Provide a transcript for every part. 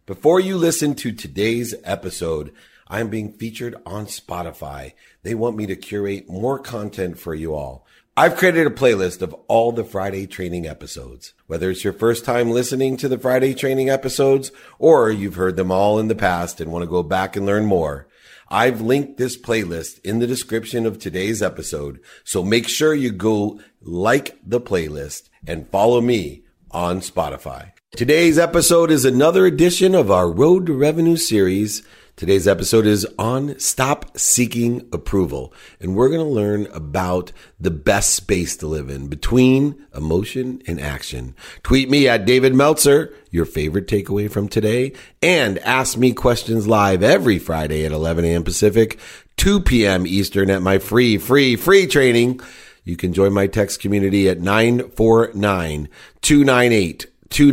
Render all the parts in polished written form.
Before you listen to today's episode, I am being featured on Spotify. They want me to curate more content for you all. I've created a playlist of all the Friday training episodes. Whether it's your first time listening to the Friday training episodes or you've heard them all in the past and want to go back and learn more, I've linked this playlist in the description of today's episode. So make sure you go like the playlist and follow me on Spotify. Today's episode is another edition of our Road to Revenue series. Today's episode is on Stop Seeking Approval, and we're going to learn about the best space to live in between emotion and action. Tweet me at David Meltzer, your favorite takeaway from today, and ask me questions live every Friday at 11 a.m. Pacific, 2 p.m. Eastern at my free training. You can join my text community at 949-298-2905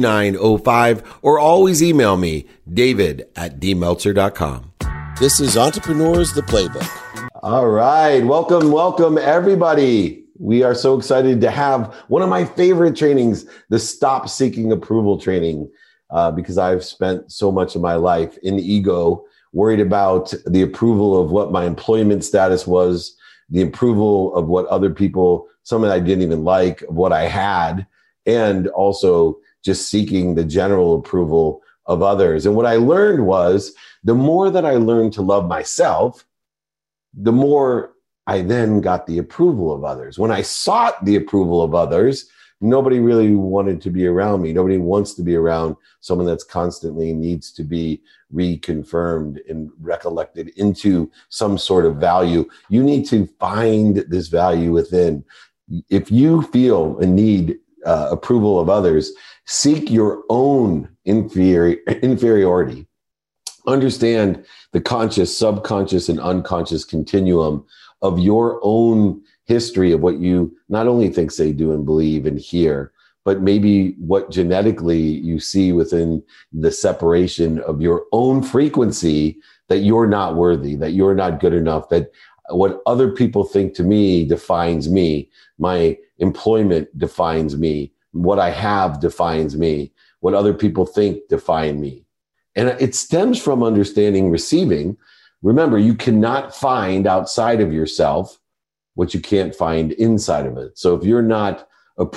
or always email me, david@dmeltzer.com. This is Entrepreneurs, the Playbook. All right. Welcome, everybody. We are so excited to have one of my favorite trainings, the Stop Seeking Approval training, because I've spent so much of my life in ego, worried about the approval of what my employment status was, the approval of what other people, someone I didn't even like, what I had, and also just seeking the general approval of others. And what I learned was the more that I learned to love myself, the more I then got the approval of others. When I sought the approval of others, nobody really wanted to be around me. Nobody wants to be around someone that's constantly needs to be reconfirmed and recollected into some sort of value. You need to find this value within. If you feel a need approval of others, seek your own inferiority. Understand the conscious, subconscious, and unconscious continuum of your own history of what you not only think, say, do, and believe and hear, but maybe what genetically you see within the separation of your own frequency, that you're not worthy, that you're not good enough, that what other people think to me defines me. My employment defines me. What I have defines me. What other people think define me. And it stems from understanding receiving. Remember, you cannot find outside of yourself what you can't find inside of it. So if you're not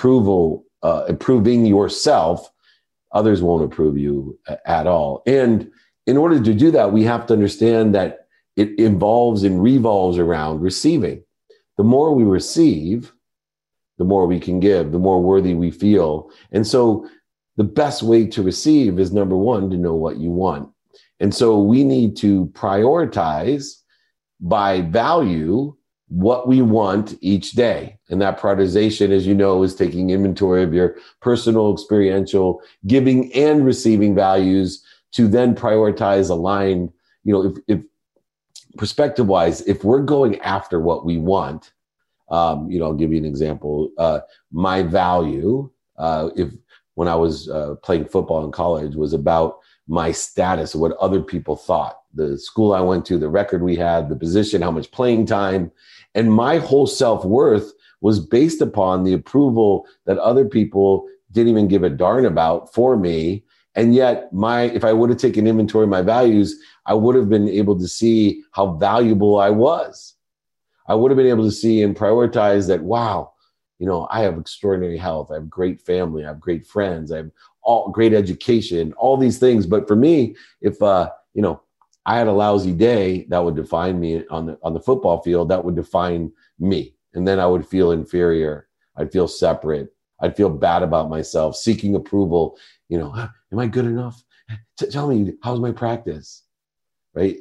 approving yourself, others won't approve you at all. And in order to do that, we have to understand that it involves and revolves around receiving. The more we receive, the more we can give, the more worthy we feel. And so the best way to receive is, number one, to know what you want. And so we need to prioritize by value what we want each day. And that prioritization, as you know, is taking inventory of your personal, experiential, giving and receiving values to then prioritize, align. If perspective-wise, if we're going after what we want, I'll give you an example. My value, when I was playing football in college, was about my status, what other people thought, the school I went to, the record we had, the position, how much playing time. And my whole self-worth was based upon the approval that other people didn't even give a darn about for me. And yet if I would have taken inventory of my values, I would have been able to see how valuable I was. I would have been able to see and prioritize that, wow, I have extraordinary health. I have great family. I have great friends. I have great education, all these things. But for me, if, I had a lousy day, that would define me on the football field. That would define me. And then I would feel inferior. I'd feel separate. I'd feel bad about myself, seeking approval. Am I good enough? Tell me, how's my practice? Right?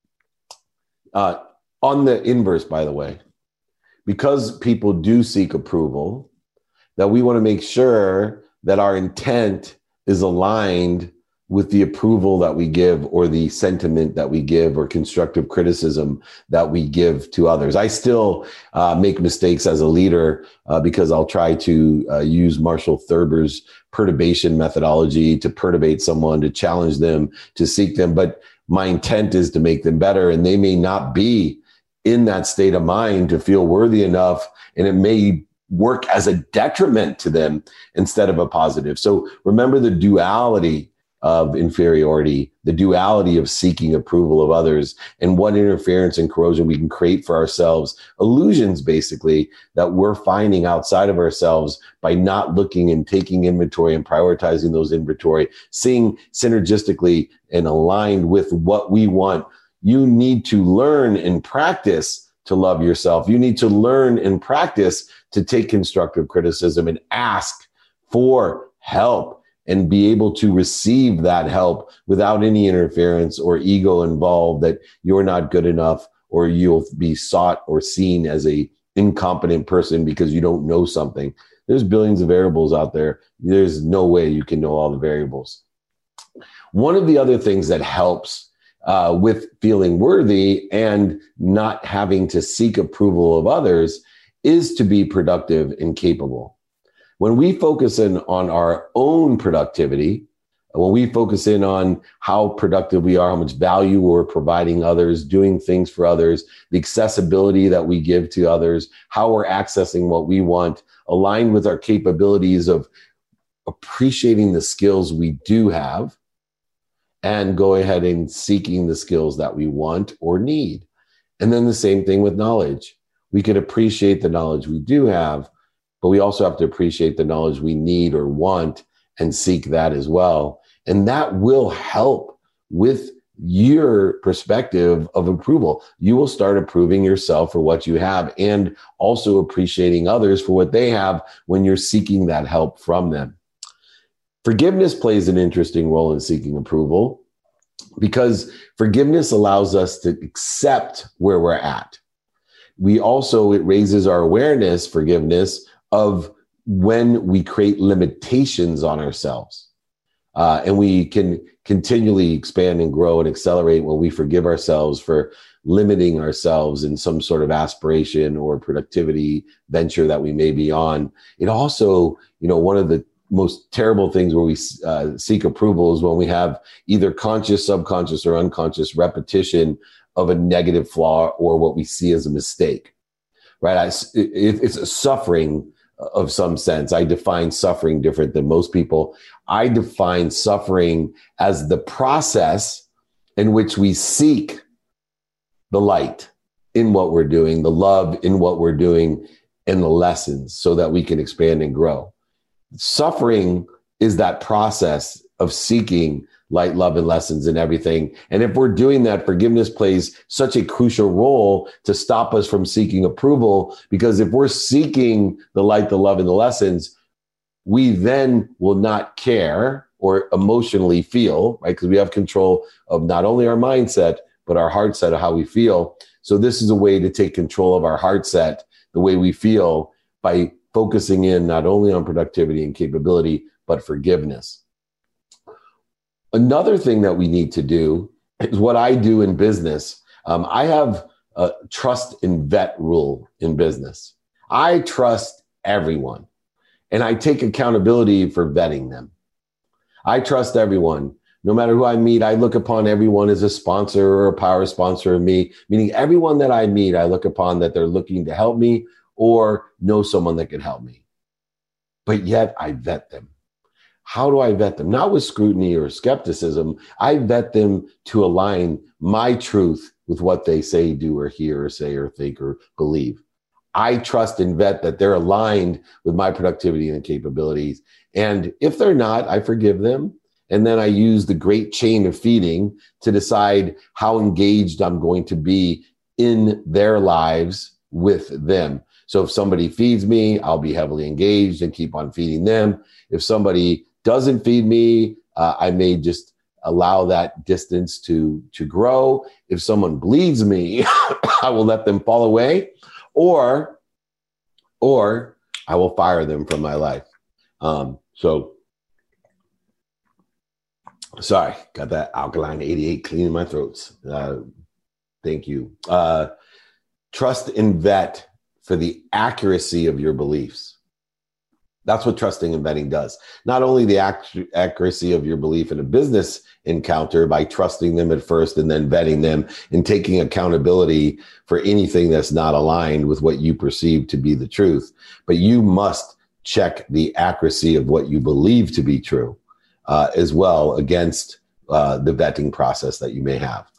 On the inverse, by the way, because people do seek approval, that we want to make sure that our intent is aligned with the approval that we give, or the sentiment that we give, or constructive criticism that we give to others. I still make mistakes as a leader because I'll try to use Marshall Thurber's perturbation methodology to perturbate someone, to challenge them, to seek them. But my intent is to make them better, and they may not be in that state of mind to feel worthy enough, and it may work as a detriment to them instead of a positive. So remember the duality of inferiority, the duality of seeking approval of others, and what interference and corrosion we can create for ourselves, illusions basically that we're finding outside of ourselves by not looking and taking inventory and prioritizing those inventory, seeing synergistically and aligned with what we want. You need to learn and practice to love yourself. You need to learn and practice to take constructive criticism and ask for help and be able to receive that help without any interference or ego involved that you're not good enough or you'll be sought or seen as a incompetent person because you don't know something. There's billions of variables out there. There's no way you can know all the variables. One of the other things that helps with feeling worthy and not having to seek approval of others is to be productive and capable. When we focus in on our own productivity, when we focus in on how productive we are, how much value we're providing others, doing things for others, the accessibility that we give to others, how we're accessing what we want, aligned with our capabilities of appreciating the skills we do have and go ahead and seeking the skills that we want or need. And then the same thing with knowledge. We can appreciate the knowledge we do have, but we also have to appreciate the knowledge we need or want and seek that as well. And that will help with your perspective of approval. You will start approving yourself for what you have and also appreciating others for what they have when you're seeking that help from them. Forgiveness plays an interesting role in seeking approval because forgiveness allows us to accept where we're at. It raises our awareness, forgiveness, of when we create limitations on ourselves. And we can continually expand and grow and accelerate when we forgive ourselves for limiting ourselves in some sort of aspiration or productivity venture that we may be on. It also, one of the most terrible things where we seek approval is when we have either conscious, subconscious, or unconscious repetition of a negative flaw or what we see as a mistake, right? It's a suffering of some sense. I define suffering different than most people. I define suffering as the process in which we seek the light in what we're doing, the love in what we're doing, and the lessons so that we can expand and grow. Suffering is that process of seeking light, love, and lessons in everything. And if we're doing that, forgiveness plays such a crucial role to stop us from seeking approval, because if we're seeking the light, the love, and the lessons, we then will not care or emotionally feel, right? Because we have control of not only our mindset, but our heart set of how we feel. So this is a way to take control of our heart set, the way we feel, by focusing in not only on productivity and capability, but forgiveness. Another thing that we need to do is what I do in business. I have a trust and vet rule in business. I trust everyone, and I take accountability for vetting them. I trust everyone. No matter who I meet, I look upon everyone as a sponsor or a power sponsor of me, meaning everyone that I meet, I look upon that they're looking to help me or know someone that can help me. But yet I vet them. How do I vet them? Not with scrutiny or skepticism. I vet them to align my truth with what they say, do, or hear, or say, or think, or believe. I trust and vet that they're aligned with my productivity and capabilities. And if they're not, I forgive them. And then I use the great chain of feeding to decide how engaged I'm going to be in their lives with them. So if somebody feeds me, I'll be heavily engaged and keep on feeding them. If somebody doesn't feed me, I may just allow that distance to grow. If someone bleeds me, I will let them fall away, or I will fire them from my life. Sorry, got that Alkaline 88 cleaning my throats. Thank you. Trust and vet for the accuracy of your beliefs. That's what trusting and vetting does. Not only the accuracy of your belief in a business encounter by trusting them at first and then vetting them and taking accountability for anything that's not aligned with what you perceive to be the truth, but you must check the accuracy of what you believe to be true. as well against the vetting process that you may have.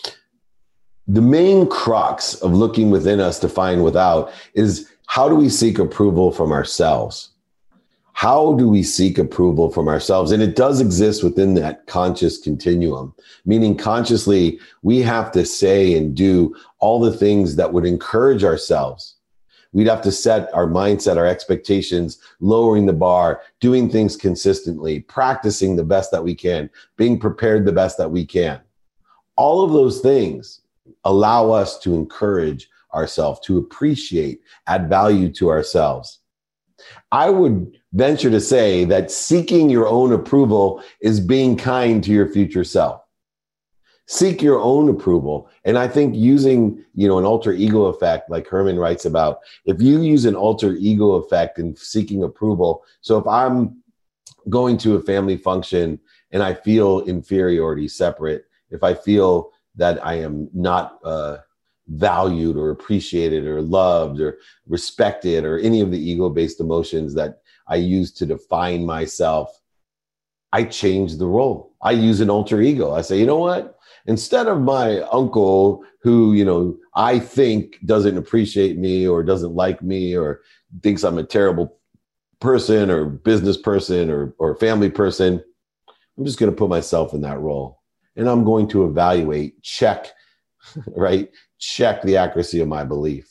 The main crux of looking within us to find without is, how do we seek approval from ourselves? How do we seek approval from ourselves? And it does exist within that conscious continuum, meaning consciously we have to say and do all the things that would encourage ourselves. We'd have to set our mindset, our expectations, lowering the bar, doing things consistently, practicing the best that we can, being prepared the best that we can. All of those things allow us to encourage ourselves, to appreciate, add value to ourselves. I would venture to say that seeking your own approval is being kind to your future self. Seek your own approval. And I think using, an alter ego effect, like Herman writes about, if you use an alter ego effect in seeking approval. So if I'm going to a family function and I feel inferiority, separate, if I feel that I am not valued or appreciated or loved or respected, or any of the ego-based emotions that I use to define myself, I change the role. I use an alter ego. I say, you know what? Instead of my uncle who, I think doesn't appreciate me or doesn't like me or thinks I'm a terrible person or business person or family person, I'm just going to put myself in that role. And I'm going to evaluate, check, right? Check the accuracy of my belief.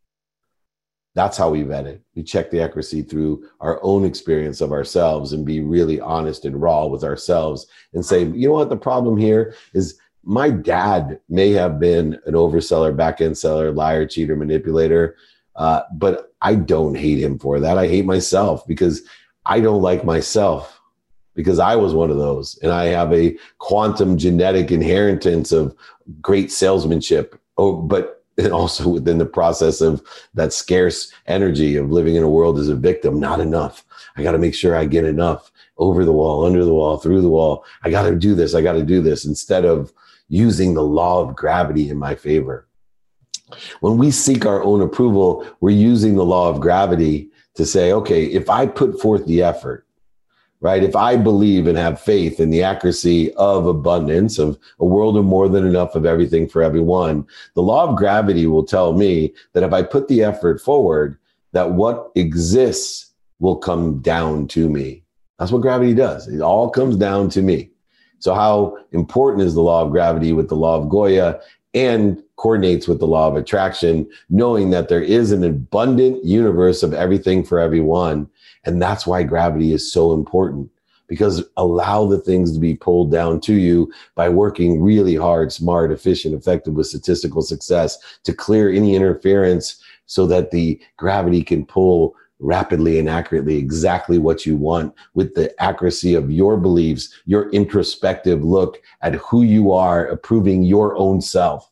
That's how we vet it. We check the accuracy through our own experience of ourselves and be really honest and raw with ourselves and say, you know what? The problem here is my dad may have been an overseller, back-end seller, liar, cheater, manipulator, but I don't hate him for that. I hate myself because I don't like myself, because I was one of those. And I have a quantum genetic inheritance of great salesmanship, but also within the process of that scarce energy of living in a world as a victim, not enough. I got to make sure I get enough over the wall, under the wall, through the wall. I got to do this. I got to do this, instead of using the law of gravity in my favor. When we seek our own approval, we're using the law of gravity to say, okay, if I put forth the effort, right? If I believe and have faith in the accuracy of abundance, of a world of more than enough of everything for everyone, the law of gravity will tell me that if I put the effort forward, that what exists will come down to me. That's what gravity does. It all comes down to me. So how important is the law of gravity with the law of Goya, and coordinates with the law of attraction, knowing that there is an abundant universe of everything for everyone. And that's why gravity is so important, because allow the things to be pulled down to you by working really hard, smart, efficient, effective with statistical success to clear any interference so that the gravity can pull rapidly and accurately exactly what you want with the accuracy of your beliefs, your introspective look at who you are, approving your own self.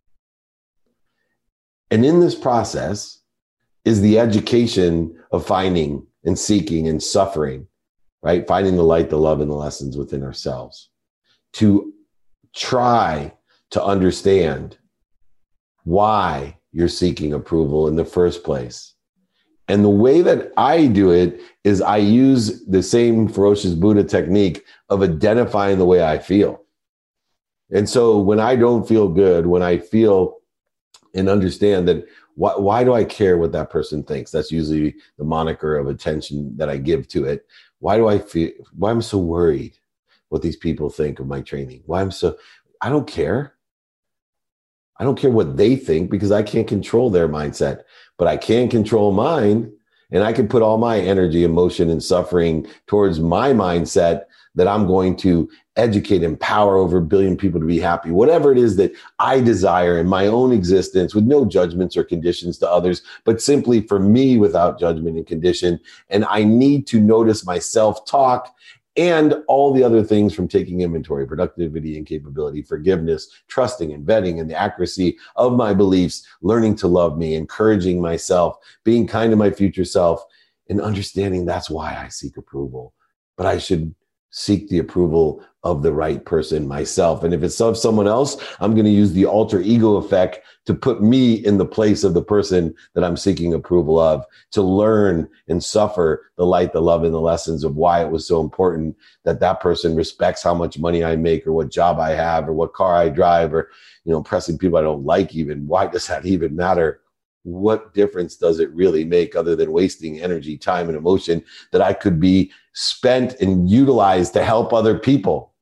And in this process is the education of finding and seeking and suffering, right? Finding the light, the love, and the lessons within ourselves to try to understand why you're seeking approval in the first place. And the way that I do it is I use the same Ferocious Buddha technique of identifying the way I feel. And so when I don't feel good, when I feel and understand that, why do I care what that person thinks? That's usually the moniker of attention that I give to it. Why am I so worried what these people think of my training? I don't care. I don't care what they think, because I can't control their mindset, but I can control mine. And I can put all my energy, emotion, and suffering towards my mindset that I'm going to educate, empower over 1 billion people to be happy, whatever it is that I desire in my own existence, with no judgments or conditions to others, but simply for me without judgment and condition. And I need to notice my self-talk and all the other things, from taking inventory, productivity and capability, forgiveness, trusting and vetting, and the accuracy of my beliefs, learning to love me, encouraging myself, being kind to my future self, and understanding that's why I seek approval. But I should seek the approval of the right person myself. And if it's of someone else, I'm going to use the alter ego effect to put me in the place of the person that I'm seeking approval of, to learn and suffer the light, the love, and the lessons of why it was so important that that person respects how much money I make, or what job I have, or what car I drive, or, impressing people I don't like even. Why does that even matter? What difference does it really make, other than wasting energy, time, and emotion that I could be spent and utilized to help other people?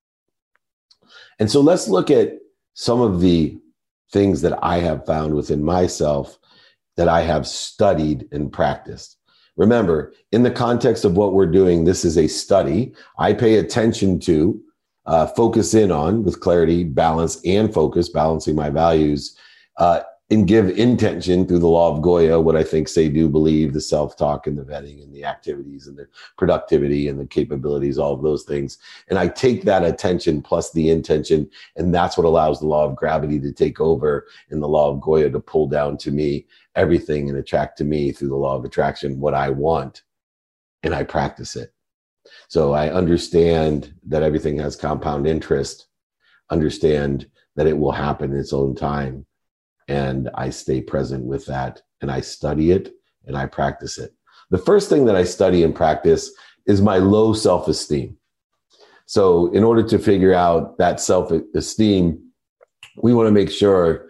And so let's look at some of the things that I have found within myself that I have studied and practiced. Remember, in the context of what we're doing, this is a study. I pay attention to, focus in on with clarity, balance, and focus, balancing my values, and give intention through the law of Goya, what I think, say, do, believe, the self-talk and the vetting and the activities and the productivity and the capabilities, all of those things. And I take that attention plus the intention, and that's what allows the law of gravity to take over, and the law of Goya to pull down to me everything and attract to me through the law of attraction what I want, and I practice it. So I understand that everything has compound interest, understand that it will happen in its own time. And I stay present with that, and I study it and I practice it. The first thing that I study and practice is my low self-esteem. So in order to figure out that self-esteem, we want to make sure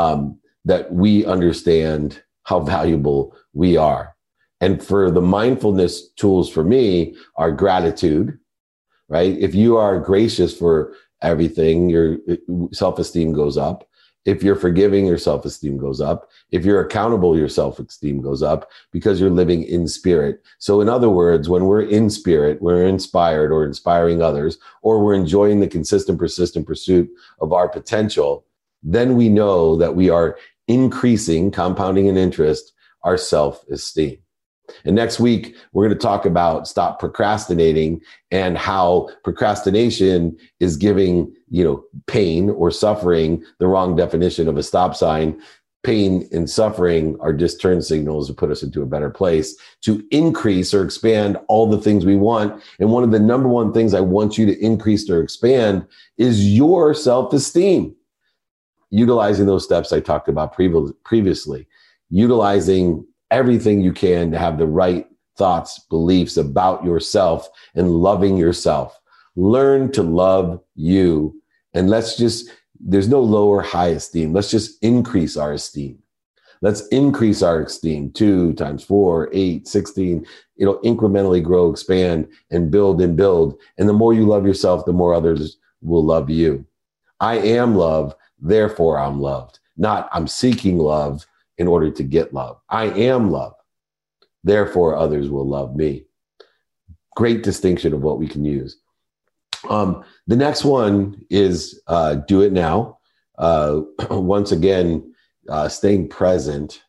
that we understand how valuable we are. And for the mindfulness tools for me are gratitude, right? If you are gracious for everything, your self-esteem goes up. If you're forgiving, your self-esteem goes up. If you're accountable, your self-esteem goes up, because you're living in spirit. So in other words, when we're in spirit, we're inspired or inspiring others, or we're enjoying the consistent, persistent pursuit of our potential, then we know that we are increasing, compounding in interest, our self-esteem. And next week, we're going to talk about stop procrastinating, and how procrastination is giving, pain or suffering the wrong definition of a stop sign. Pain and suffering are just turn signals to put us into a better place, to increase or expand all the things we want. And one of the number one things I want you to increase or expand is your self-esteem. Utilizing those steps I talked about previously, utilizing everything you can to have the right thoughts, beliefs about yourself, and loving yourself. Learn to love you. And there's no low or high esteem. Let's just increase our esteem. Let's increase our esteem 2 times 4, 8, 16, incrementally grow, expand, and build and build. And the more you love yourself, the more others will love you. I am love, therefore I'm loved. Not I'm seeking love in order to get love. I am love, therefore others will love me. Great distinction of what we can use. The next one is do it now. Once again, staying present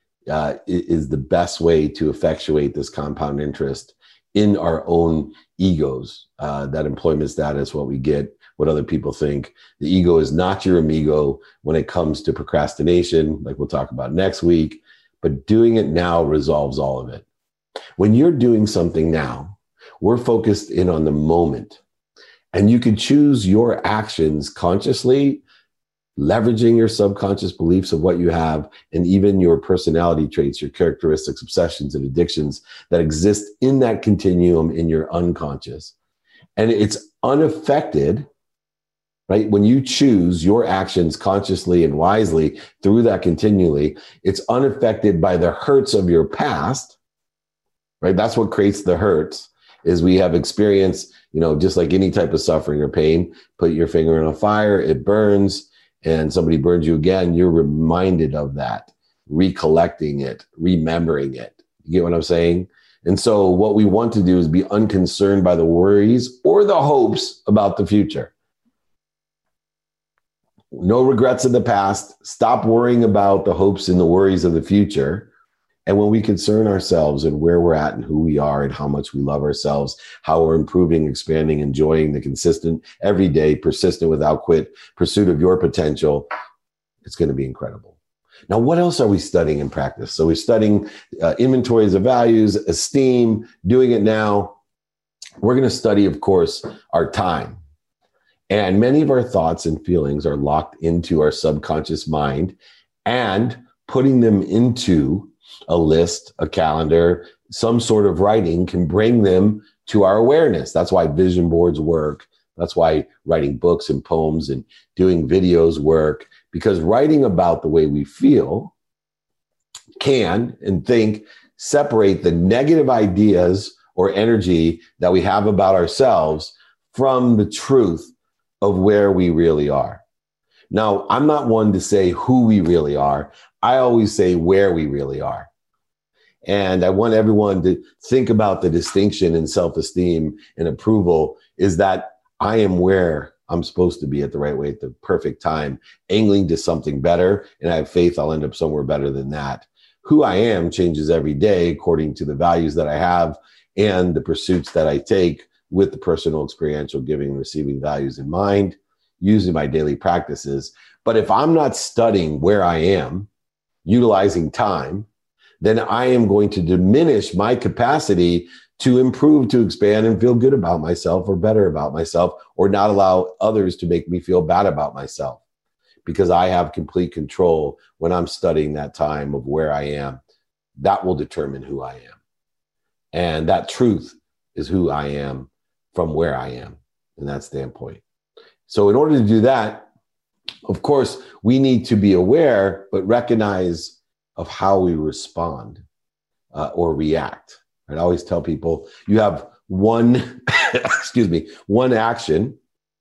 is the best way to effectuate this compound interest in our own egos. That employment status, what we get, what other people think. The ego is not your amigo when it comes to procrastination, like we'll talk about next week, but doing it now resolves all of it. When you're doing something now, we're focused in on the moment, and you can choose your actions consciously, leveraging your subconscious beliefs of what you have, and even your personality traits, your characteristics, obsessions, and addictions that exist in that continuum in your unconscious. And it's unaffected, right? When you choose your actions consciously and wisely through that continually, it's unaffected by the hurts of your past, right? That's what creates the hurts, is we have experienced, just like any type of suffering or pain. Put your finger on a fire, it burns, and somebody burns you again, you're reminded of that, recollecting it, remembering it. You get what I'm saying? And so what we want to do is be unconcerned by the worries or the hopes about the future. No regrets in the past. Stop worrying about the hopes and the worries of the future. And when we concern ourselves and where we're at and who we are and how much we love ourselves, how we're improving, expanding, enjoying the consistent, everyday, persistent, without quit pursuit of your potential, it's going to be incredible. Now, what else are we studying in practice? So we're studying inventories of values, esteem, doing it now. We're going to study, of course, our time. And many of our thoughts and feelings are locked into our subconscious mind, and putting them into a list, a calendar, some sort of writing can bring them to our awareness. That's why vision boards work. That's why writing books and poems and doing videos work, because writing about the way we feel can and think separate the negative ideas or energy that we have about ourselves from the truth of where we really are. Now, I'm not one to say who we really are. I always say where we really are. And I want everyone to think about the distinction in self-esteem and approval is that I am where I'm supposed to be at the right way at the perfect time, angling to something better. And I have faith I'll end up somewhere better than that. Who I am changes every day according to the values that I have and the pursuits that I take with the personal, experiential, giving and receiving values in mind, using my daily practices. But if I'm not studying where I am, utilizing time, then I am going to diminish my capacity to improve, to expand, and feel good about myself or better about myself, or not allow others to make me feel bad about myself, because I have complete control when I'm studying that time of where I am. That will determine who I am. And that truth is who I am from where I am in that standpoint. So in order to do that, of course, we need to be aware, but recognize of how we respond or react. I always tell people you have one, one action.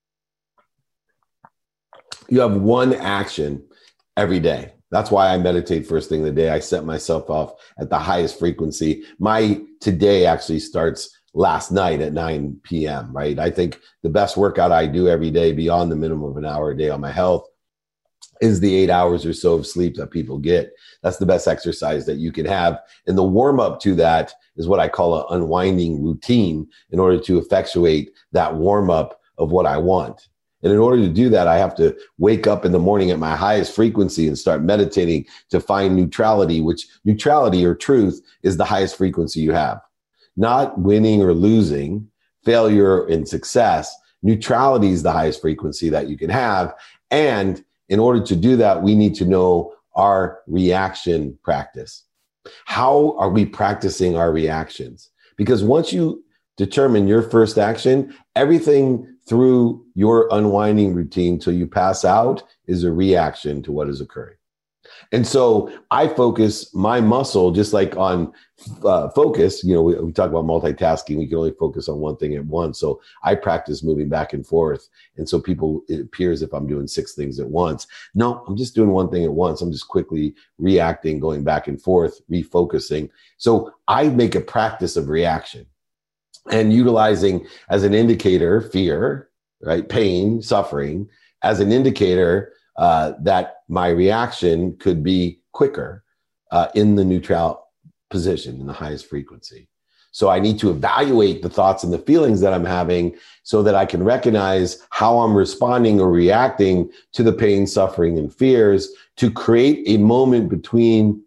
You have one action every day. That's why I meditate first thing of the day. I set myself off at the highest frequency. My today actually starts last night at 9 p.m., right? I think the best workout I do every day beyond the minimum of an hour a day on my health is the 8 hours or so of sleep that people get. That's the best exercise that you can have. And the warm up to that is what I call an unwinding routine in order to effectuate that warm up of what I want. And in order to do that, I have to wake up in the morning at my highest frequency and start meditating to find neutrality, which neutrality or truth is the highest frequency you have. Not winning or losing, failure and success. Neutrality is the highest frequency that you can have. And in order to do that, we need to know our reaction practice. How are we practicing our reactions? Because once you determine your first action, everything through your unwinding routine till you pass out is a reaction to what is occurring. And so I focus my muscle just like on focus. You know, we talk about multitasking. We can only focus on one thing at once. So I practice moving back and forth. And so it appears if I'm doing 6 things at once. No, I'm just doing one thing at once. I'm just quickly reacting, going back and forth, refocusing. So I make a practice of reaction and utilizing as an indicator, fear, right? Pain, suffering, as an indicator that my reaction could be quicker in the neutral position, in the highest frequency. So I need to evaluate the thoughts and the feelings that I'm having so that I can recognize how I'm responding or reacting to the pain, suffering, and fears to create a moment between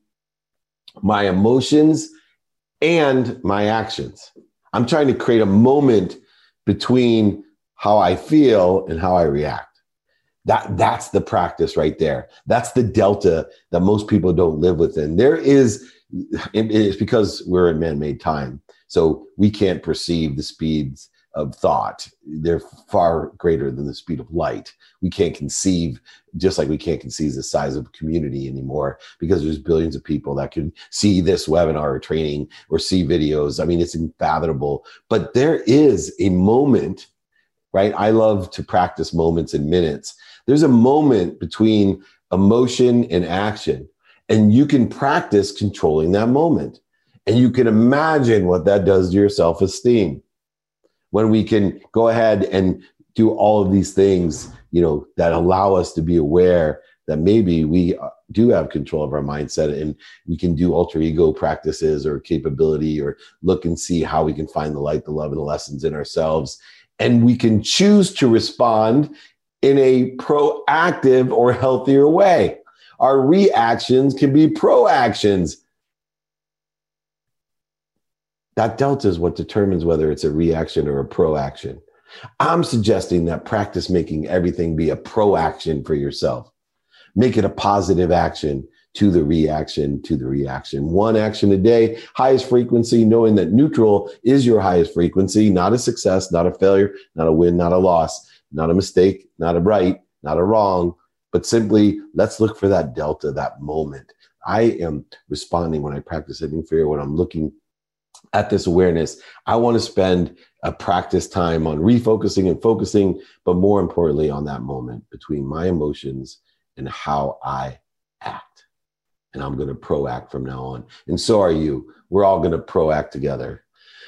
my emotions and my actions. I'm trying to create a moment between how I feel and how I react. That's the practice right there. That's the delta that most people don't live within. It's because we're in man-made time. So we can't perceive the speeds of thought. They're far greater than the speed of light. We can't conceive, just like we can't conceive the size of a community anymore, because there's billions of people that can see this webinar or training or see videos. I mean, it's unfathomable. But there is a moment, right? I love to practice moments and minutes. There's a moment between emotion and action, and you can practice controlling that moment. And you can imagine what that does to your self-esteem when we can go ahead and do all of these things, you know, that allow us to be aware that maybe we do have control of our mindset, and we can do alter ego practices or capability, or look and see how we can find the light, the love, and the lessons in ourselves. And we can choose to respond in a proactive or healthier way. Our reactions can be proactions. That delta is what determines whether it's a reaction or a proaction. I'm suggesting that practice making everything be a proaction for yourself. Make it a positive action to the reaction, to the reaction. One action a day, highest frequency, knowing that neutral is your highest frequency, not a success, not a failure, not a win, not a loss, not a mistake, not a right, not a wrong, but simply let's look for that delta, that moment. I am responding when I practice Ending Fear, when I'm looking at this awareness. I want to spend a practice time on refocusing and focusing, but more importantly on that moment between my emotions and how I act. And I'm going to proact from now on. And so are you. We're all going to proact together.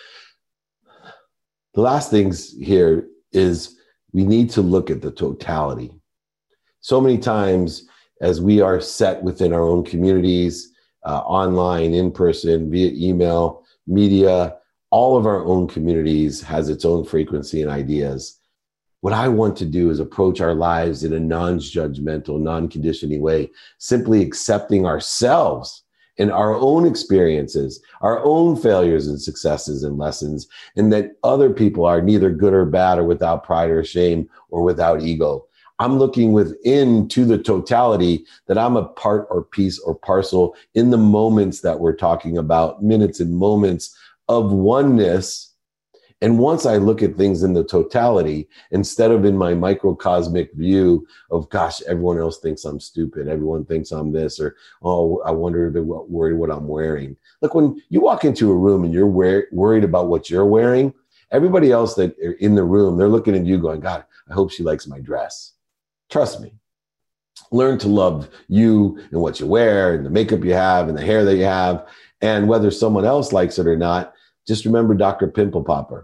The last things here is we need to look at the totality. So many times as we are set within our own communities, online, in person, via email, media, all of our own communities has its own frequency and ideas. What I want to do is approach our lives in a non-judgmental, non-conditioning way, simply accepting ourselves and our own experiences, our own failures and successes and lessons, and that other people are neither good or bad or without pride or shame or without ego. I'm looking within to the totality that I'm a part or piece or parcel in the moments that we're talking about, minutes and moments of oneness. And once I look at things in the totality, instead of in my microcosmic view of, gosh, everyone else thinks I'm stupid, everyone thinks I'm this, or, oh, I wonder if they're worried what I'm wearing. Look, when you walk into a room and you're worried about what you're wearing, everybody else that are in the room, they're looking at you going, God, I hope she likes my dress. Trust me. Learn to love you and what you wear and the makeup you have and the hair that you have. And whether someone else likes it or not, just remember Dr. Pimple Popper.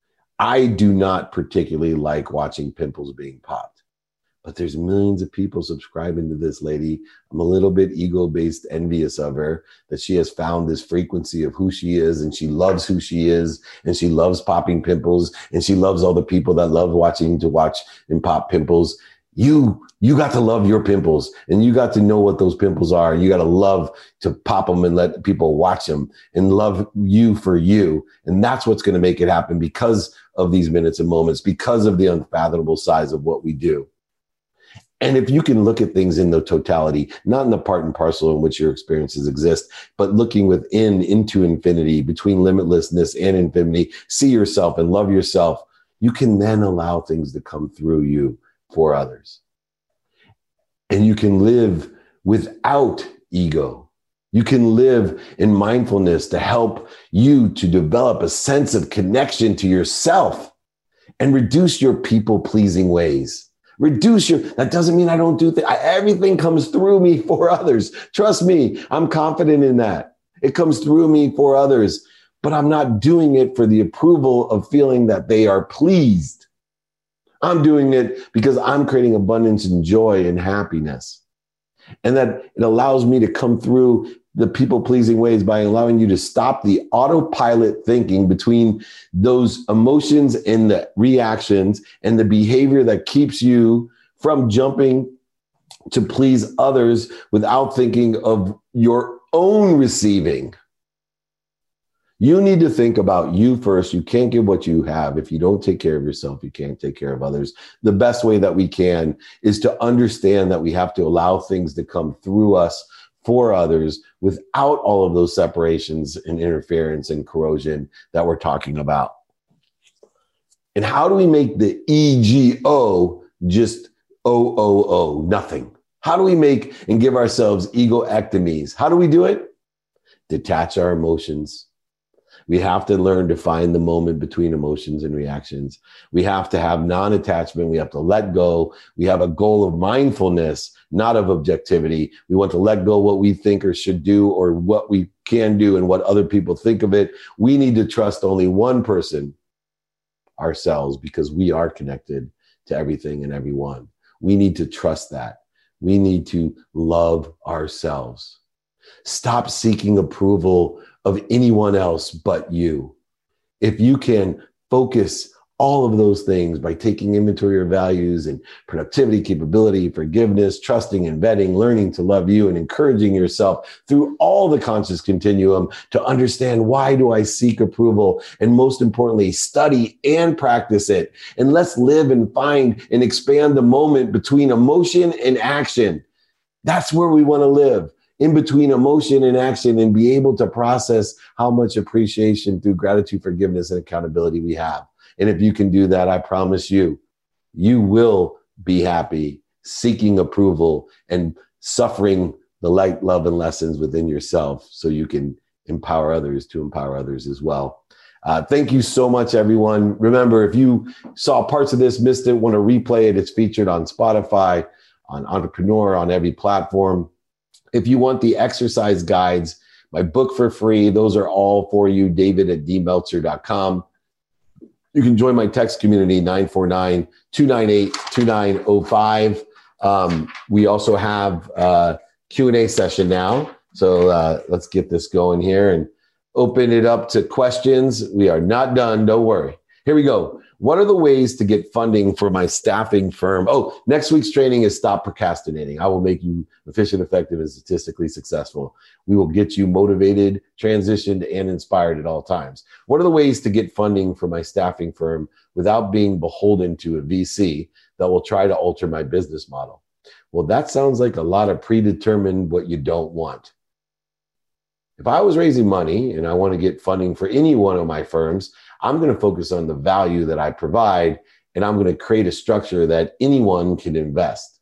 I do not particularly like watching pimples being popped, but there's millions of people subscribing to this lady. I'm a little bit ego-based envious of her that she has found this frequency of who she is, and she loves who she is, and she loves popping pimples, and she loves all the people that love watch and pop pimples. You got to love your pimples, and you got to know what those pimples are. And you got to love to pop them and let people watch them and love you for you. And that's what's going to make it happen because of these minutes and moments, because of the unfathomable size of what we do. And if you can look at things in the totality, not in the part and parcel in which your experiences exist, but looking within into infinity, between limitlessness and infinity, see yourself and love yourself, you can then allow things to come through you for others. And you can live without ego. You can live in mindfulness to help you to develop a sense of connection to yourself and reduce your people-pleasing ways. That doesn't mean I don't do things. Everything comes through me for others. Trust me, I'm confident in that. It comes through me for others, but I'm not doing it for the approval of feeling that they are pleased. I'm doing it because I'm creating abundance and joy and happiness. And that it allows me to come through the people-pleasing ways by allowing you to stop the autopilot thinking between those emotions and the reactions and the behavior that keeps you from jumping to please others without thinking of your own receiving. You need to think about you first. You can't give what you have. If you don't take care of yourself, you can't take care of others. The best way that we can is to understand that we have to allow things to come through us for others without all of those separations and interference and corrosion that we're talking about. And how do we make the ego just O, nothing? How do we make and give ourselves egoectomies? How do we do it? Detach our emotions. We have to learn to find the moment between emotions and reactions. We have to have non-attachment. We have to let go. We have a goal of mindfulness, not of objectivity. We want to let go what we think or should do or what we can do and what other people think of it. We need to trust only one person, ourselves, because we are connected to everything and everyone. We need to trust that. We need to love ourselves. Stop seeking approval of anyone else but you. If you can focus all of those things by taking inventory of values and productivity, capability, forgiveness, trusting and vetting, learning to love you, and encouraging yourself through all the conscious continuum to understand, why do I seek approval? And most importantly, study and practice it. And let's live and find and expand the moment between emotion and action. That's where we want to live, in between emotion and action, and be able to process how much appreciation through gratitude, forgiveness, and accountability we have. And if you can do that, I promise you, you will be happy, seeking approval and suffering the light, love, and lessons within yourself so you can empower others to empower others as well. Thank you so much, everyone. Remember, if you saw parts of this, missed it, want to replay it, it's featured on Spotify, on Entrepreneur, on every platform. If you want the exercise guides, my book for free, those are all for you, david@dmeltzer.com. You can join my text community, 949-298-2905. We also have a Q&A session now. So let's get this going here and open it up to questions. We are not done. Don't worry. Here we go. What are the ways to get funding for my staffing firm? Oh, next week's training is Stop Procrastinating. I will make you efficient, effective, and statistically successful. We will get you motivated, transitioned, and inspired at all times. What are the ways to get funding for my staffing firm without being beholden to a VC that will try to alter my business model? Well, that sounds like a lot of predetermined what you don't want. If I was raising money and I want to get funding for any one of my firms, I'm going to focus on the value that I provide, and I'm going to create a structure that anyone can invest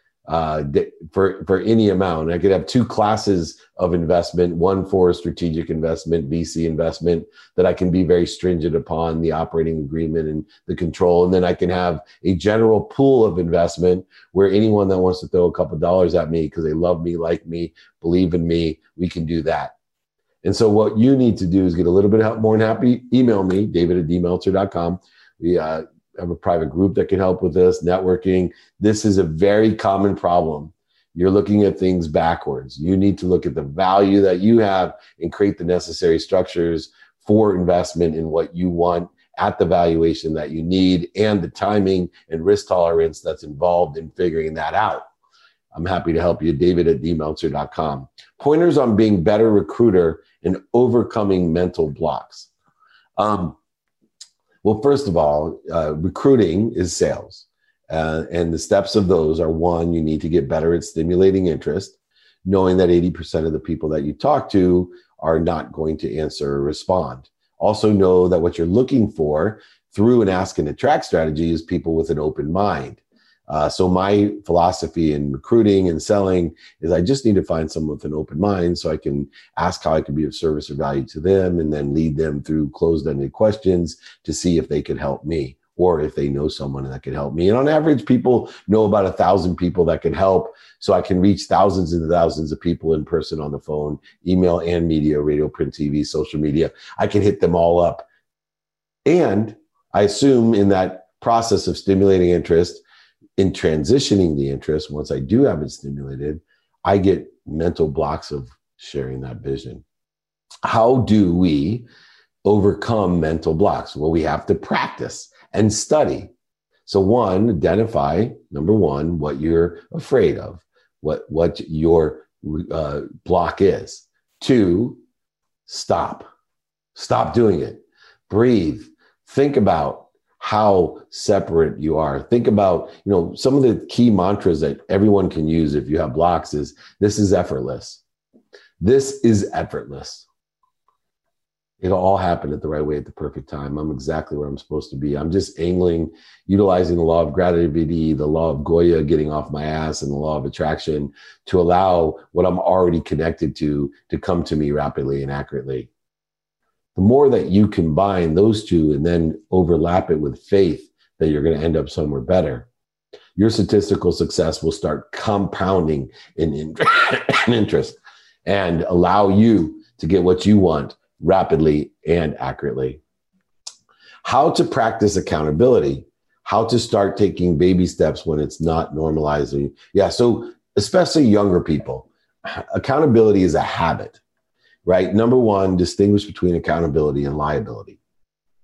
for any amount. I could have two classes of investment, one for strategic investment, VC investment, that I can be very stringent upon the operating agreement and the control. And then I can have a general pool of investment where anyone that wants to throw a couple of dollars at me because they love me, like me, believe in me, we can do that. And so what you need to do is get a little bit more than happy. Email me, david@dmeltzer.com. We have a private group that can help with this, networking. This is a very common problem. You're looking at things backwards. You need to look at the value that you have and create the necessary structures for investment in what you want at the valuation that you need and the timing and risk tolerance that's involved in figuring that out. I'm happy to help you, david@dmeltzer.com. Pointers on being better recruiter and overcoming mental blocks. Well, first of all, recruiting is sales. And the steps of those are: one, you need to get better at stimulating interest, knowing that 80% of the people that you talk to are not going to answer or respond. Also know that what you're looking for through an ask and attract strategy is people with an open mind. So my philosophy in recruiting and selling is I just need to find someone with an open mind so I can ask how I can be of service or value to them, and then lead them through closed-ended questions to see if they could help me or if they know someone that could help me. And on average, people know about 1,000 people that can help. So I can reach thousands and thousands of people in person, on the phone, email and media, radio, print, TV, social media. I can hit them all up. And I assume in that process of stimulating interest, in transitioning the interest, once I do have it stimulated, I get mental blocks of sharing that vision. How do we overcome mental blocks? Well, we have to practice and study. So one, identify, number one, what you're afraid of, what your block is. Two, stop doing it. Breathe. Think about how separate you are. Think about, some of the key mantras that everyone can use if you have blocks is, this is effortless. This is effortless. It'll all happen at the right way at the perfect time. I'm exactly where I'm supposed to be. I'm just angling, utilizing the law of gravity, the law of Goya, getting off my ass, and the law of attraction to allow what I'm already connected to come to me rapidly and accurately. The more that you combine those two and then overlap it with faith that you're going to end up somewhere better, your statistical success will start compounding in interest and allow you to get what you want rapidly and accurately. How to practice accountability, how to start taking baby steps when it's not normalizing. Yeah, so especially younger people, accountability is a habit. Right? Number one, distinguish between accountability and liability.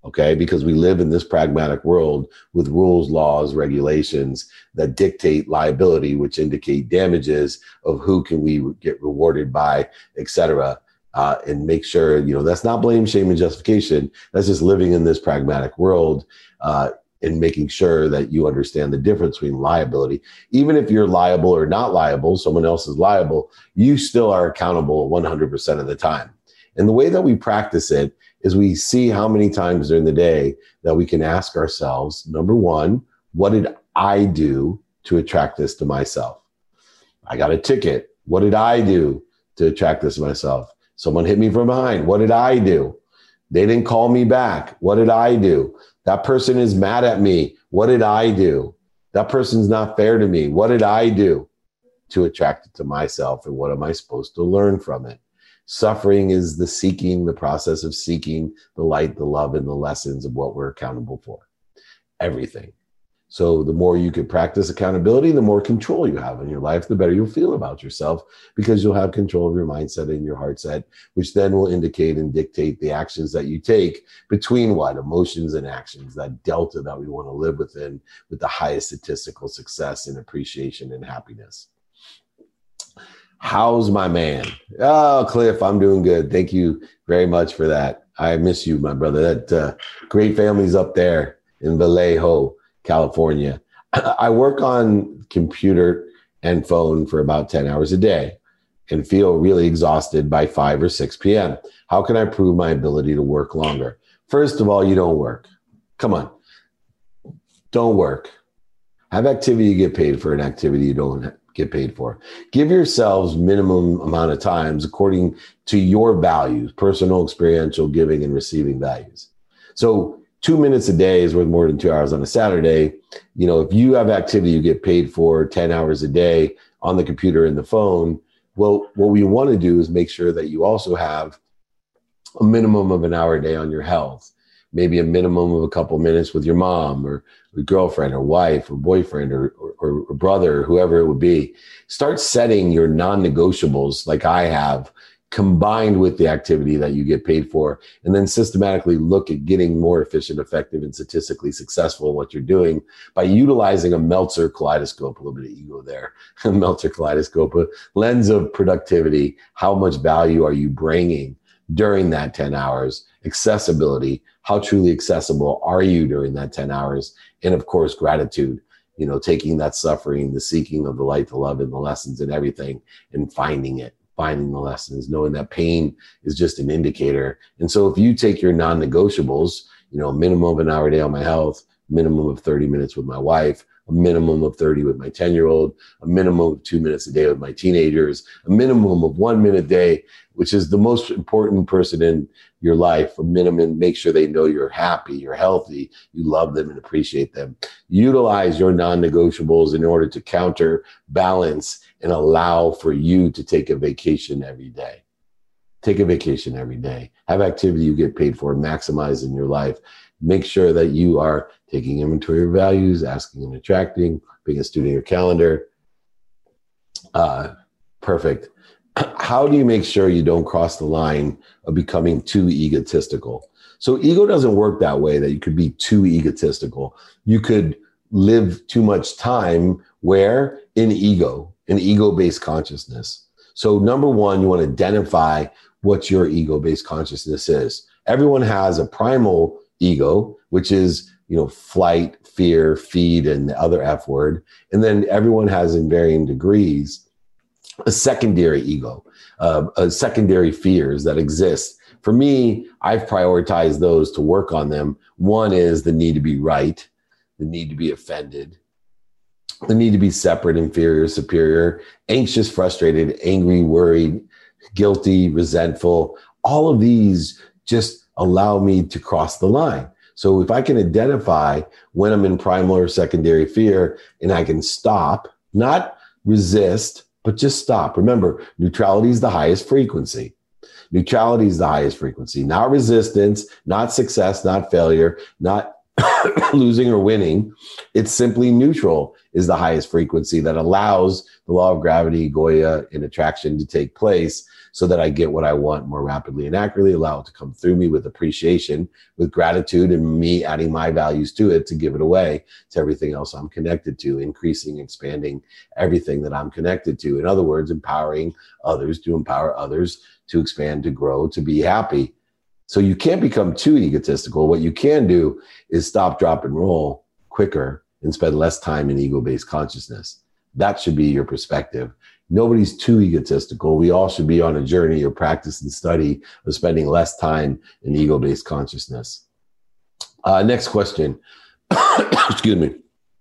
Okay, because we live in this pragmatic world with rules, laws, regulations that dictate liability, which indicate damages of who can we get rewarded by, et cetera. And make sure, that's not blame, shame, and justification. That's just living in this pragmatic world and making sure that you understand the difference between liability. Even if you're liable or not liable, someone else is liable, you still are accountable 100% of the time. And the way that we practice it is we see how many times during the day that we can ask ourselves, number one, what did I do to attract this to myself? I got a ticket. What did I do to attract this to myself? Someone hit me from behind. What did I do? They didn't call me back. What did I do? That person is mad at me. What did I do? That person's not fair to me. What did I do to attract it to myself? And what am I supposed to learn from it? Suffering is the process of seeking the light, the love, and the lessons of what we're accountable for. Everything. So the more you can practice accountability, the more control you have in your life, the better you'll feel about yourself, because you'll have control of your mindset and your heart set, which then will indicate and dictate the actions that you take between what? Emotions and actions, that delta that we want to live within, with the highest statistical success and appreciation and happiness. How's my man? Oh, Cliff, I'm doing good. Thank you very much for that. I miss you, my brother. That great family's up there in Vallejo, California. I work on computer and phone for about 10 hours a day and feel really exhausted by 5 or 6 p.m. How can I prove my ability to work longer? First of all, you don't work. Come on. Don't work. Have activity you get paid for an activity you don't get paid for. Give yourselves minimum amount of times according to your values, personal, experiential, giving, and receiving values. So 2 minutes a day is worth more than 2 hours on a Saturday. If you have activity you get paid for 10 hours a day on the computer and the phone, well, what we want to do is make sure that you also have a minimum of an hour a day on your health, maybe a minimum of a couple minutes with your mom or girlfriend or wife or boyfriend or brother, or whoever it would be. Start setting your non-negotiables like I have, combined with the activity that you get paid for, and then systematically look at getting more efficient, effective, and statistically successful in what you're doing by utilizing a Meltzer kaleidoscope, a little bit of ego there, a Meltzer kaleidoscope, a lens of productivity. How much value are you bringing during that 10 hours? Accessibility, how truly accessible are you during that 10 hours? And of course, gratitude, taking that suffering, the seeking of the light, the love, and the lessons and everything, and finding the lessons, knowing that pain is just an indicator. And so if you take your non-negotiables, minimum of an hour a day on my health, minimum of 30 minutes with my wife, a minimum of 30 with my 10-year-old, a minimum of 2 minutes a day with my teenagers, a minimum of 1 minute a day, which is the most important person in your life, a minimum, make sure they know you're happy, you're healthy, you love them and appreciate them. Utilize your non-negotiables in order to counterbalance and allow for you to take a vacation every day. Take a vacation every day. Have activity you get paid for, maximize in your life. Make sure that you are taking inventory of values, asking and attracting, being a student of your calendar. Perfect. How do you make sure you don't cross the line of becoming too egotistical? So ego doesn't work that way, that you could be too egotistical. You could live too much time where in ego-based consciousness. So number one, you want to identify what your ego-based consciousness is. Everyone has a primal ego, which is, flight, fear, feed, and the other F word. And then everyone has, in varying degrees, a secondary ego, secondary fears that exist. For me, I've prioritized those to work on them. One is the need to be right, the need to be offended, the need to be separate, inferior, superior, anxious, frustrated, angry, worried, guilty, resentful. All of these just allow me to cross the line. So if I can identify when I'm in primal or secondary fear, and I can stop, not resist, but just stop. Remember, neutrality is the highest frequency. Neutrality is the highest frequency, not resistance, not success, not failure, not losing or winning. It's simply neutral is the highest frequency that allows the law of gravity, Goya, and attraction to take place so that I get what I want more rapidly and accurately, allow it to come through me with appreciation, with gratitude, and me adding my values to it to give it away to everything else I'm connected to, increasing, expanding everything that I'm connected to. In other words, empowering others to empower others to expand, to grow, to be happy. So you can't become too egotistical. What you can do is stop, drop, and roll quicker and spend less time in ego-based consciousness. That should be your perspective. Nobody's too egotistical. We all should be on a journey of practice and study of spending less time in ego-based consciousness. Next question. Excuse me.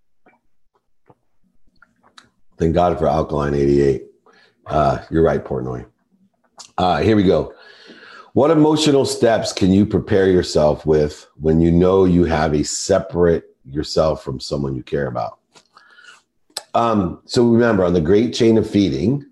Thank God for Alkaline 88. You're right, Portnoy. Here we go. What emotional steps can you prepare yourself with when you know you have a separate yourself from someone you care about? So remember, on the great chain of feeding,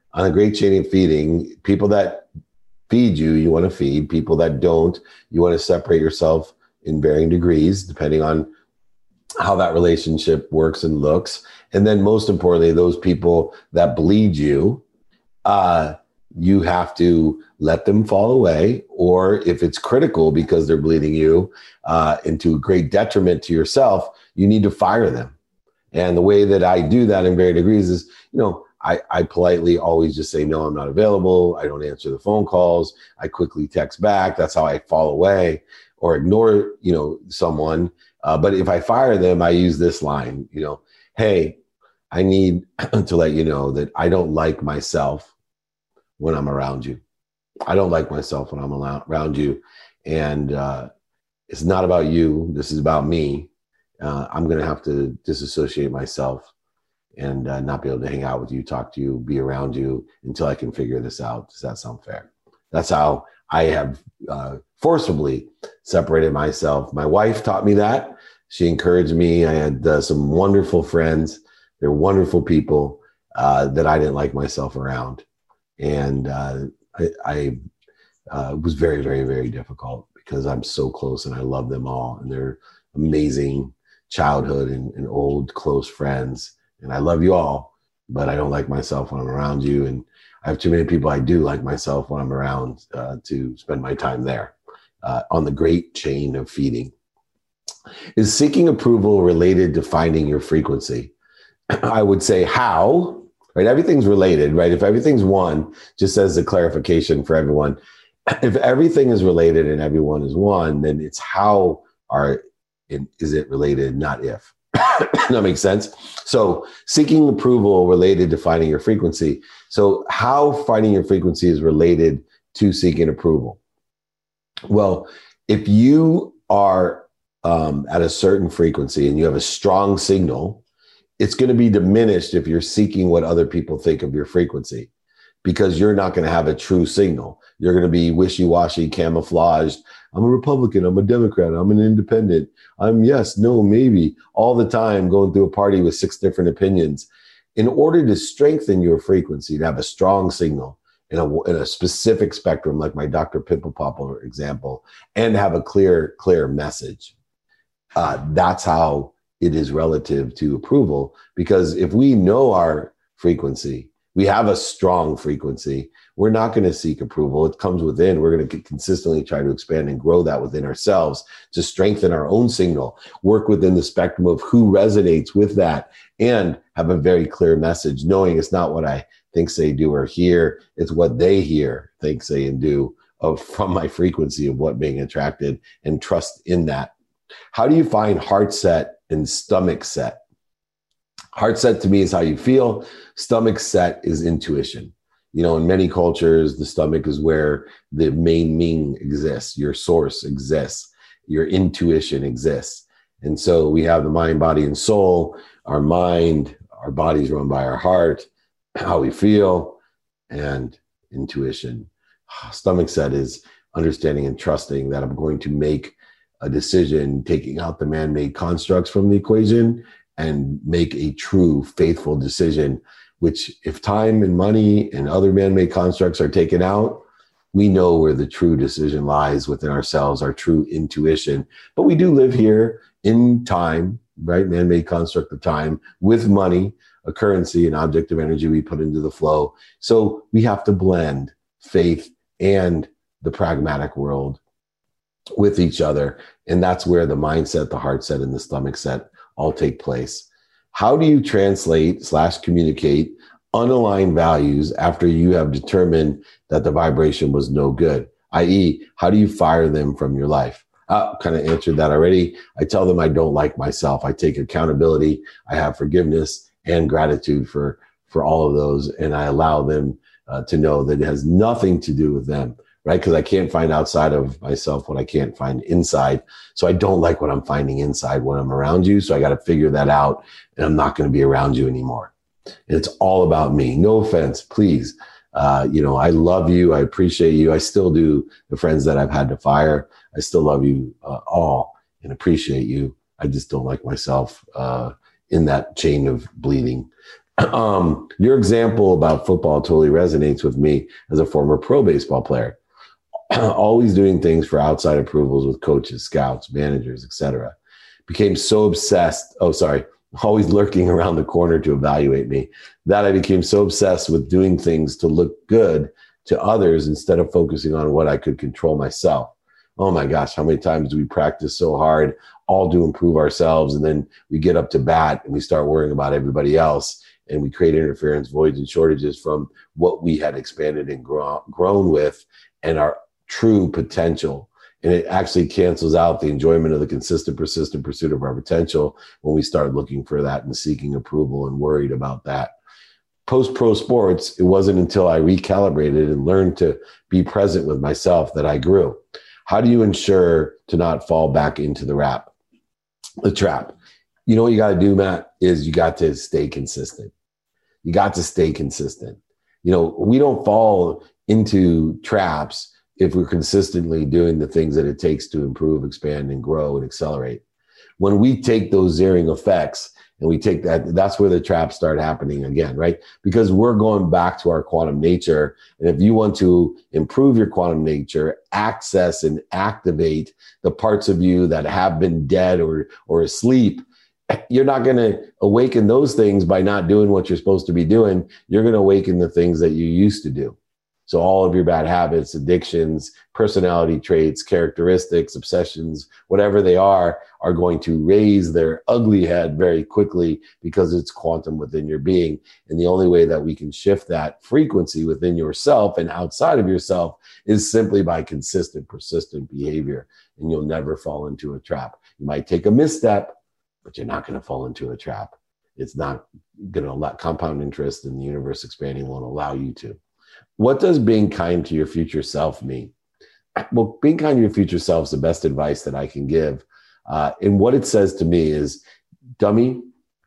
people that feed you, you want to feed. People that don't, you want to separate yourself in varying degrees, depending on how that relationship works and looks. And then most importantly, those people that bleed you, you have to let them fall away, or if it's critical because they're bleeding you into great detriment to yourself, you need to fire them. And the way that I do that in varying degrees is, I politely always just say, no, I'm not available. I don't answer the phone calls. I quickly text back. That's how I fall away or ignore, someone. But if I fire them, I use this line, hey, I need to let you know that I don't like myself when I'm around you. I don't like myself when I'm around you. And it's not about you. This is about me. I'm going to have to disassociate myself and not be able to hang out with you, talk to you, be around you until I can figure this out. Does that sound fair? That's how I have forcibly separated myself. My wife taught me that. She encouraged me. I had some wonderful friends. They're wonderful people that I didn't like myself around. And I was very, very, very difficult because I'm so close and I love them all. And they're amazing childhood and old close friends. And I love you all, but I don't like myself when I'm around you. And I have too many people I do like myself when I'm around to spend my time there on the great chain of feeding. Is seeking approval related to finding your frequency? I would say how, right? Everything's related, right? If everything's one, just as a clarification for everyone, if everything is related and everyone is one, then it's how is it related, not if. That makes sense. So seeking approval related to finding your frequency. So how finding your frequency is related to seeking approval? Well, if you are at a certain frequency and you have a strong signal, it's going to be diminished if you're seeking what other people think of your frequency, because you're not going to have a true signal. You're going to be wishy-washy, camouflaged. I'm a Republican. I'm a Democrat. I'm an independent. I'm yes, no, maybe, all the time going through a party with 6 different opinions. In order to strengthen your frequency, to have a strong signal in a specific spectrum, like my Dr. Pimple Popper example, and have a clear message, that's how it is relative to approval. Because if we know our frequency, we have a strong frequency, we're not going to seek approval. It comes within. We're going to consistently try to expand and grow that within ourselves to strengthen our own signal, work within the spectrum of who resonates with that, and have a very clear message, knowing it's not what I think, say, do, or hear. It's what they hear, think, say, and do from my frequency of what being attracted, and trust in that. How do you find heart set and stomach set? Heart set to me is how you feel. Stomach set is intuition. In many cultures, the stomach is where the main meaning exists. Your source exists. Your intuition exists. And so we have the mind, body, and soul. Our mind, our body's run by our heart, how we feel, and intuition. Stomach set is understanding and trusting that I'm going to make a decision, taking out the man-made constructs from the equation, and make a true, faithful decision, which if time and money and other man-made constructs are taken out, we know where the true decision lies within ourselves, our true intuition. But we do live here in time, right? Man-made construct of time with money, a currency, an object of energy we put into the flow. So we have to blend faith and the pragmatic world with each other. And that's where the mindset, the heart set, and the stomach set all take place. How do you translate/communicate unaligned values after you have determined that the vibration was no good? i.e., how do you fire them from your life? Kind of answered that already. I tell them I don't like myself. I take accountability. I have forgiveness and gratitude for all of those. And I allow them to know that it has nothing to do with them, right? Because I can't find outside of myself what I can't find inside. So I don't like what I'm finding inside when I'm around you. So I got to figure that out, and I'm not going to be around you anymore. And it's all about me. No offense, please. I love you. I appreciate you. I still do. The friends that I've had to fire, I still love you all and appreciate you. I just don't like myself in that chain of bleeding. Your example about football totally resonates with me as a former pro baseball player. Always doing things for outside approvals with coaches, scouts, managers, etc. Became so obsessed. Always lurking around the corner to evaluate me, that I became so obsessed with doing things to look good to others instead of focusing on what I could control myself. Oh my gosh, how many times do we practice so hard, all to improve ourselves, and then we get up to bat and we start worrying about everybody else, and we create interference, voids, and shortages from what we had expanded and grown with and our true potential. And it actually cancels out the enjoyment of the consistent, persistent pursuit of our potential when we start looking for that and seeking approval and worried about that. Post-pro sports, it wasn't until I recalibrated and learned to be present with myself that I grew. How do you ensure to not fall back into the trap? You know what you got to do, Matt, is you got to stay consistent. You got to stay consistent. We don't fall into traps if we're consistently doing the things that it takes to improve, expand, and grow and accelerate. When we take those zeroing effects and we take that's where the traps start happening again, right? Because we're going back to our quantum nature. And if you want to improve your quantum nature, access and activate the parts of you that have been dead or asleep, you're not going to awaken those things by not doing what you're supposed to be doing. You're going to awaken the things that you used to do. So all of your bad habits, addictions, personality traits, characteristics, obsessions, whatever they are going to raise their ugly head very quickly because it's quantum within your being. And the only way that we can shift that frequency within yourself and outside of yourself is simply by consistent, persistent behavior. And you'll never fall into a trap. You might take a misstep, but you're not going to fall into a trap. It's not going to let compound interest in the universe expanding won't allow you to. What does being kind to your future self mean? Well, being kind to your future self is the best advice that I can give. And what it says to me is, David,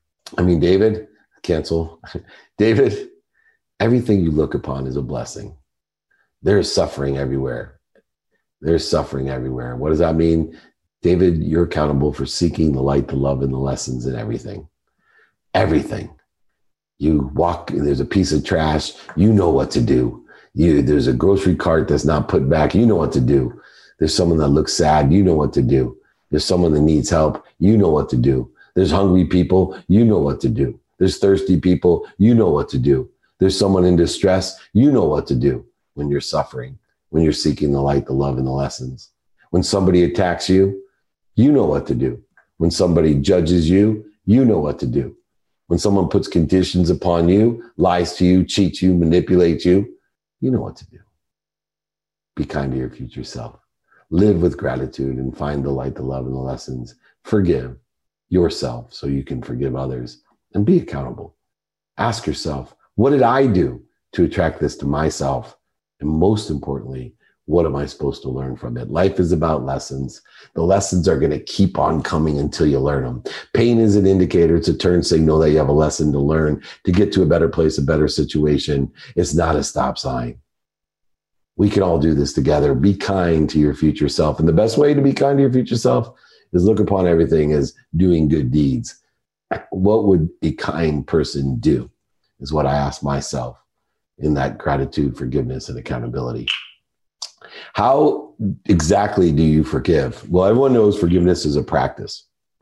David, everything you look upon is a blessing. There is suffering everywhere. There's suffering everywhere. What does that mean? David, you're accountable for seeking the light, the love, and the lessons in everything. Everything. You walk, there's a piece of trash, you know what to do. There's a grocery cart that's not put back, you know what to do. There's someone that looks sad, you know what to do. There's someone that needs help, you know what to do. There's hungry people, you know what to do. There's thirsty people, you know what to do. There's someone in distress, you know what to do when you're suffering, when you're seeking the light, the love, and the lessons. When somebody attacks you, you know what to do. When somebody judges you, you know what to do. When someone puts conditions upon you, lies to you, cheats you, manipulates you, you know what to do. Be kind to your future self. Live with gratitude and find the light, the love, and the lessons. Forgive yourself so you can forgive others, and be accountable. Ask yourself, what did I do to attract this to myself? And most importantly, what am I supposed to learn from it? Life is about lessons. The lessons are going to keep on coming until you learn them. Pain is an indicator. It's a turn signal that you have a lesson to learn to get to a better place, a better situation. It's not a stop sign. We can all do this together. Be kind to your future self. And the best way to be kind to your future self is look upon everything as doing good deeds. What would a kind person do is what I ask myself in that gratitude, forgiveness, and accountability. How exactly do you forgive? Well, everyone knows forgiveness is a practice.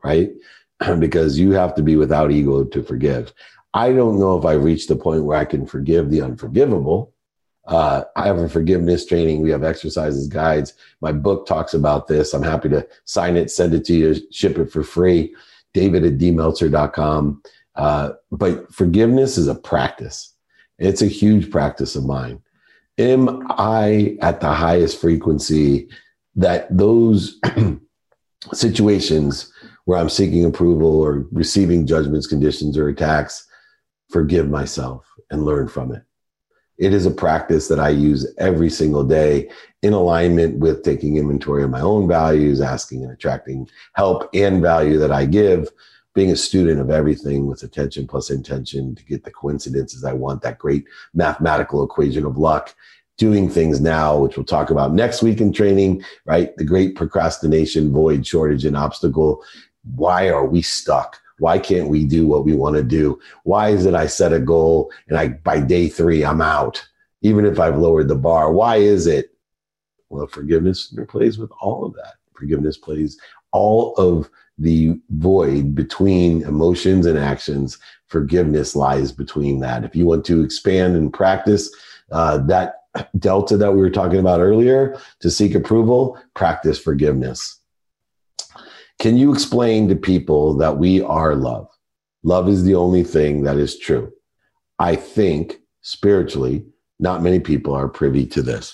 right? Because you have to be without ego to forgive. I don't know if I've reached the point where I can forgive the unforgivable. I have a forgiveness training. We have exercises, guides. My book talks about this. I'm happy to sign it, send it to you, ship it for free. David@dmeltzer.com. But forgiveness is a practice. It's a huge practice of mine. Am I at the highest frequency that those situations where I'm seeking approval or receiving judgments, conditions, or attacks, forgive myself and learn from it? It is a practice that I use every single day in alignment with taking inventory of my own values, asking and attracting help and value that I give, being a student of everything with attention plus intention to get the coincidences I want, that great mathematical equation of luck, doing things now, which we'll talk about next week in training, right? The great procrastination, void, shortage, and obstacle. Why are we stuck? Why can't we do what we want to do? Why is it I set a goal and by day 3, I'm out, even if I've lowered the bar? Why is it? Well, forgiveness plays with all of that. Forgiveness plays all of the void between emotions and actions. Forgiveness lies between that. If you want to expand and practice that delta that we were talking about earlier to seek approval, practice forgiveness. Can you explain to people that we are love? Love is the only thing that is true. I think spiritually, not many people are privy to this.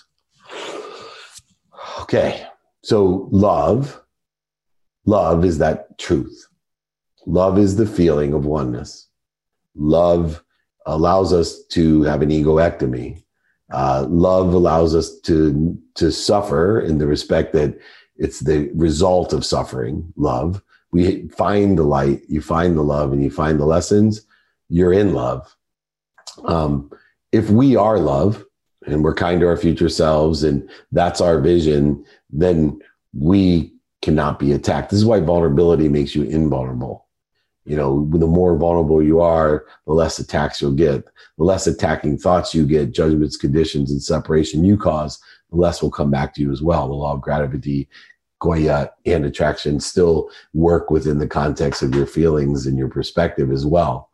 Okay, so love is that truth. Love is the feeling of oneness. Love allows us to have an egoectomy. Love allows us to suffer in the respect that it's the result of suffering, love. We find the light, you find the love, and you find the lessons, you're in love. If we are love, and we're kind to our future selves, and that's our vision, then we cannot be attacked. This is why vulnerability makes you invulnerable. You know, the more vulnerable you are, the less attacks you'll get. The less attacking thoughts you get, judgments, conditions, and separation you cause, the less will come back to you as well. The law of gravity, Goya, and attraction still work within the context of your feelings and your perspective as well.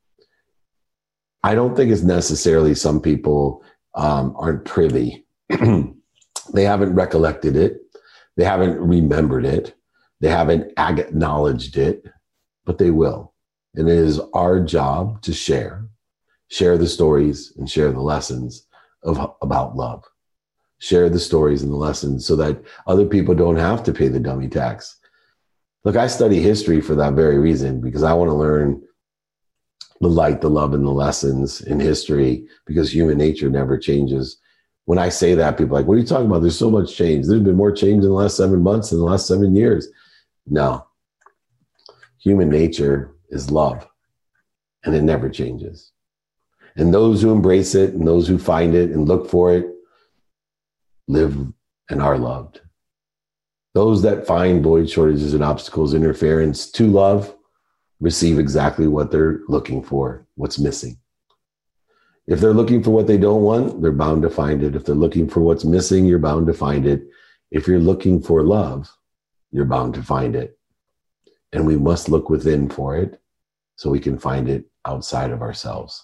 I don't think it's necessarily some people aren't privy. They haven't recollected it. They haven't remembered it. They haven't acknowledged it, but they will. And it is our job to share the stories and share the lessons about love. Share the stories and the lessons so that other people don't have to pay the dummy tax. Look, I study history for that very reason, because I want to learn the light, the love, and the lessons in history, because human nature never changes. When I say that, people are like, what are you talking about? There's so much change. There's been more change in the last 7 months than the last 7 years. No. Human nature is love, and it never changes. And those who embrace it and those who find it and look for it live and are loved. Those that find void, shortages, and obstacles, interference to love, receive exactly what they're looking for, what's missing. If they're looking for what they don't want, they're bound to find it. If they're looking for what's missing, you're bound to find it. If you're looking for love, you're bound to find it. And we must look within for it so we can find it outside of ourselves.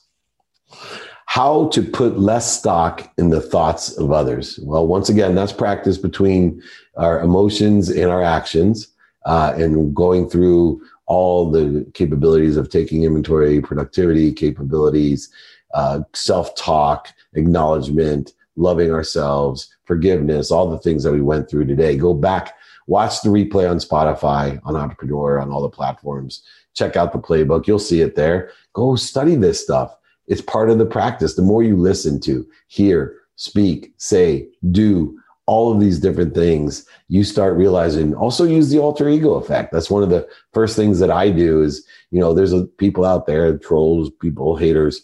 How to put less stock in the thoughts of others. Well, once again, that's practice between our emotions and our actions, and going through all the capabilities of taking inventory, productivity capabilities, self-talk, acknowledgement, loving ourselves, forgiveness, all the things that we went through today. Go back, watch the replay on Spotify, on Entrepreneur, on all the platforms. Check out the playbook. You'll see it there. Go study this stuff. It's part of the practice. The more you listen to, hear, speak, say, do, all of these different things, you start realizing. Also use the alter ego effect. That's one of the first things that I do is, there's people out there, trolls, people, haters.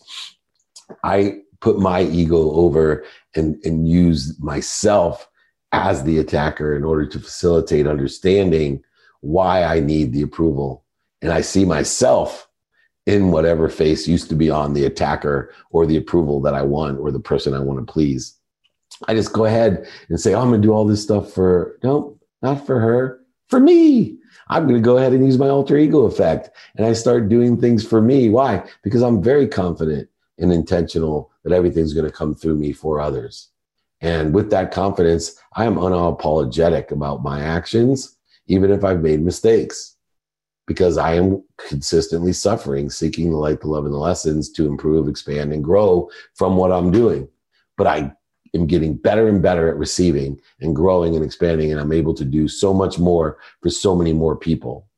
I put my ego over and use myself as the attacker in order to facilitate understanding why I need the approval. And I see myself in whatever face used to be on the attacker or the approval that I want or the person I want to please. I just go ahead and say, I'm going to do all this stuff no, not for her, for me. I'm going to go ahead and use my alter ego effect. And I start doing things for me. Why? Because I'm very confident and intentional that everything's going to come through me for others. And with that confidence, I am unapologetic about my actions, even if I've made mistakes, because I am consistently suffering, seeking the light, the love, and the lessons to improve, expand, and grow from what I'm doing. But I am getting better and better at receiving and growing and expanding, and I'm able to do so much more for so many more people.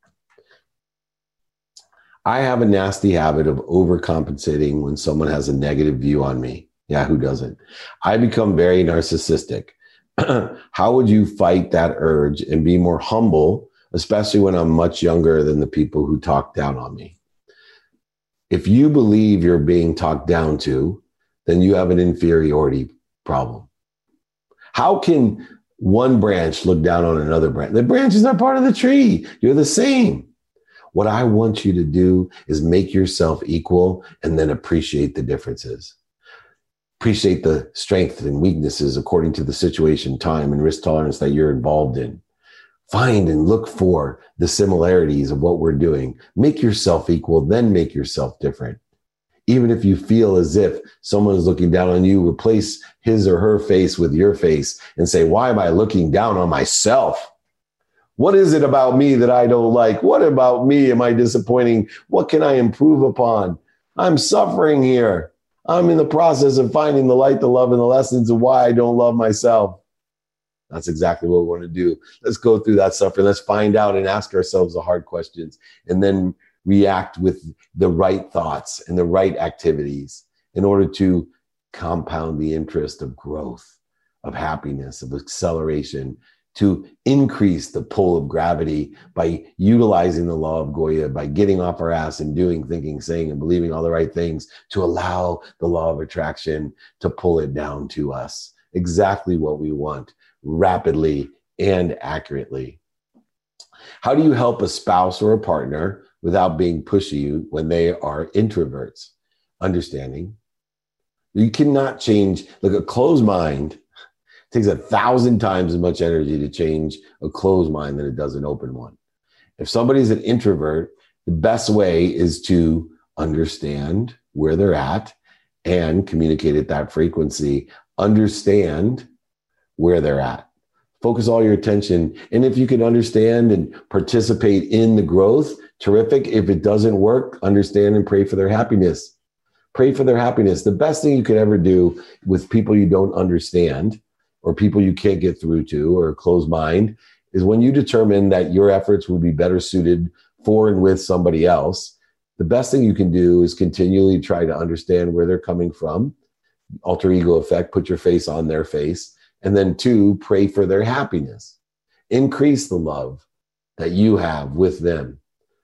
I have a nasty habit of overcompensating when someone has a negative view on me. Yeah, who doesn't? I become very narcissistic. How would you fight that urge and be more humble, especially when I'm much younger than the people who talk down on me? If you believe you're being talked down to, then you have an inferiority problem. How can one branch look down on another branch? The branches are part of the tree. You're the same. What I want you to do is make yourself equal and then appreciate the differences. Appreciate the strengths and weaknesses according to the situation, time, and risk tolerance that you're involved in. Find and look for the similarities of what we're doing. Make yourself equal, then make yourself different. Even if you feel as if someone is looking down on you, replace his or her face with your face and say, why am I looking down on myself? What is it about me that I don't like? What about me am I disappointing? What can I improve upon? I'm suffering here. I'm in the process of finding the light, the love, and the lessons of why I don't love myself. That's exactly what we want to do. Let's go through that suffering. Let's find out and ask ourselves the hard questions and then react with the right thoughts and the right activities in order to compound the interest of growth, of happiness, of acceleration, to increase the pull of gravity by utilizing the law of Goya, by getting off our ass and doing, thinking, saying, and believing all the right things to allow the law of attraction to pull it down to us. Exactly what we want, rapidly and accurately. How do you help a spouse or a partner without being pushy when they are introverts? Understanding. You cannot change, like a closed mind takes 1,000 times as much energy to change a closed mind than it does an open one. If somebody's an introvert, the best way is to understand where they're at and communicate at that frequency. Understand where they're at. Focus all your attention. And if you can understand and participate in the growth, terrific. If it doesn't work, understand and pray for their happiness. Pray for their happiness. The best thing you could ever do with people you don't understand or people you can't get through to or a closed mind is when you determine that your efforts would be better suited for and with somebody else, the best thing you can do is continually try to understand where they're coming from. Alter ego effect, put your face on their face. And then 2, pray for their happiness. Increase the love that you have with them.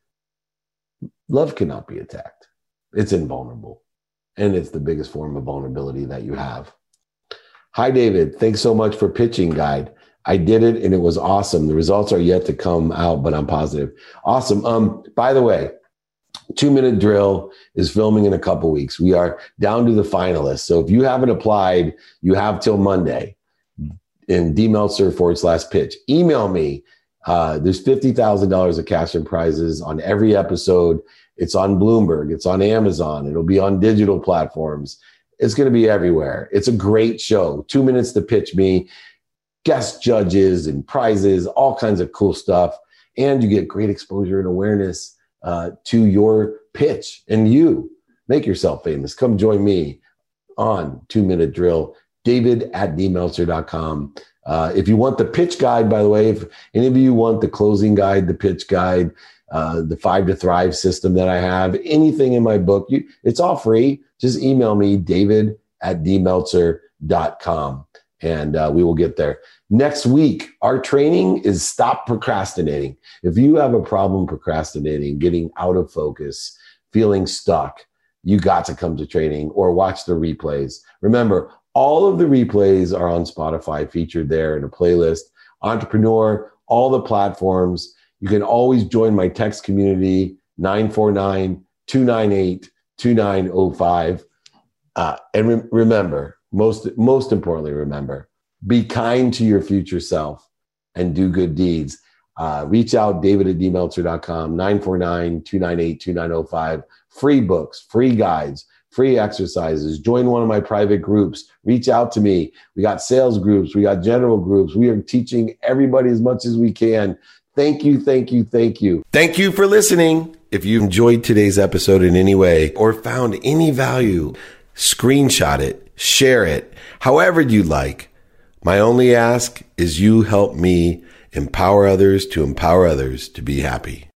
Love cannot be attacked. It's invulnerable. And it's the biggest form of vulnerability that you have. Hi, David. Thanks so much for pitching, guide. I did it and it was awesome. The results are yet to come out, but I'm positive. Awesome. By the way, 2-minute drill is filming in a couple weeks. We are down to the finalists. So if you haven't applied, you have till Monday in dmeltzer/pitch. Email me. There's $50,000 of cash and prizes on every episode. It's on Bloomberg. It's on Amazon. It'll be on digital platforms. It's going to be everywhere. It's a great show. 2 minutes to pitch me, guest judges and prizes, all kinds of cool stuff. And you get great exposure and awareness to your pitch. And you make yourself famous. Come join me on 2-minute drill, david@dmeltzer.com. If you want the pitch guide, by the way, if any of you want the closing guide, the pitch guide, the 5 to Thrive system that I have, anything in my book, it's all free. Just email me, david@dmeltzer.com, and we will get there. Next week, our training is Stop Procrastinating. If you have a problem procrastinating, getting out of focus, feeling stuck, you got to come to training or watch the replays. Remember, all of the replays are on Spotify, featured there in a playlist. Entrepreneur, all the platforms. You can always join my text community, 949-298-2905. And remember, most importantly, remember, be kind to your future self and do good deeds. Reach out, david@dmeltzer.com, 949-298-2905. Free books, free guides, free exercises. Join one of my private groups. Reach out to me. We got sales groups. We got general groups. We are teaching everybody as much as we can. Thank you, thank you, thank you. Thank you for listening. If you enjoyed today's episode in any way or found any value, screenshot it, share it, however you like. My only ask is you help me empower others to be happy.